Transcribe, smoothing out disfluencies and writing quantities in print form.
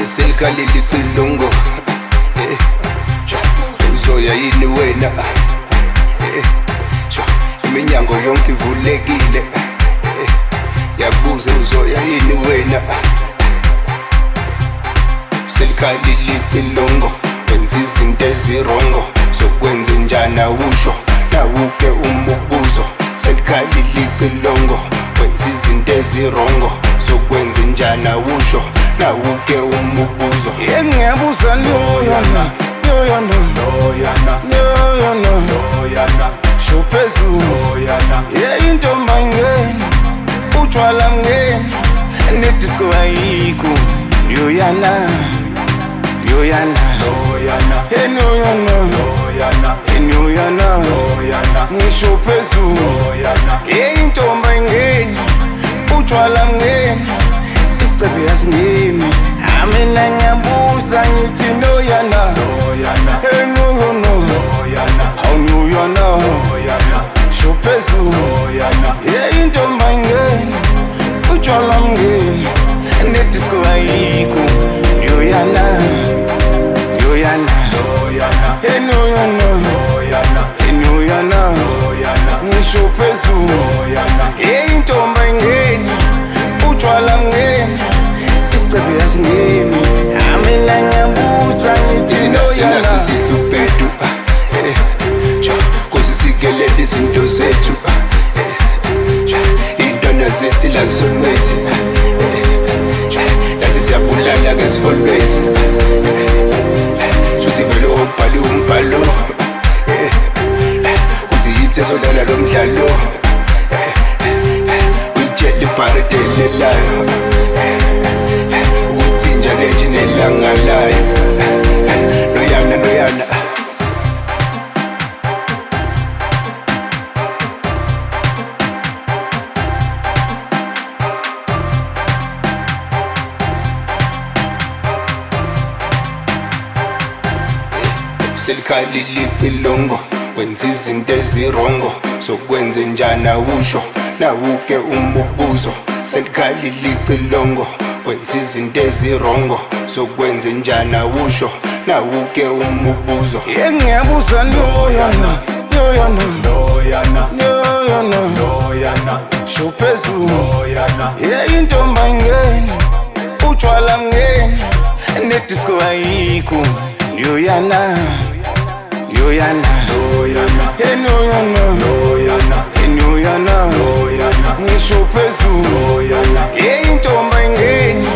selikhalile icilongo uzoya yini wena iminyango yonke ivulekile siyakubuza uzoya yini wena selikhalile icilongo wenza izinto ezirongo sokwenza njani awusho nawuke umubuzo selikhalile icilongo wenza izinto ezirongo sokwenza njani awusho nawuke umubuzo ngiyabuza loyana shophezu intombi ngeni utshwala mngeni nedisco ayikho ngiyoyana ngisho phezulu intombi ngeni utshwala mngeni isicebe yasingeni amina ngiyabuza ngithi noyana sho phezulu intombi ngeni utshwala mngeni nedisco ayikho ngiyoyana ngisho phezulu intombi ngeni utshwala mngeni isicebe yasingeni amina ngiyabuza ngithi noyana sizihlupetu kosi sikelele izinto zethu intwana zethi lazonwethi nathi siyabulala as always shuthi vele obhale umbhalo uthi yithi ezodlala lo mdlalo uyitshela ibharede elelayo ukuthi njalo nje nelangalayo noyana selikhalile icilongo wenza izinto ezirongo sokwenza njani awusho nawuke umubuzo selikhalile icilongo wenza izinto ezirongo sokwenza njani awusho nawuke umubuzo ngiyabuza loyana sho phezulu intombi ngeni utshwala mngeni nedisco ayikho ngiyoyana ngisho phezulu intombi ngeni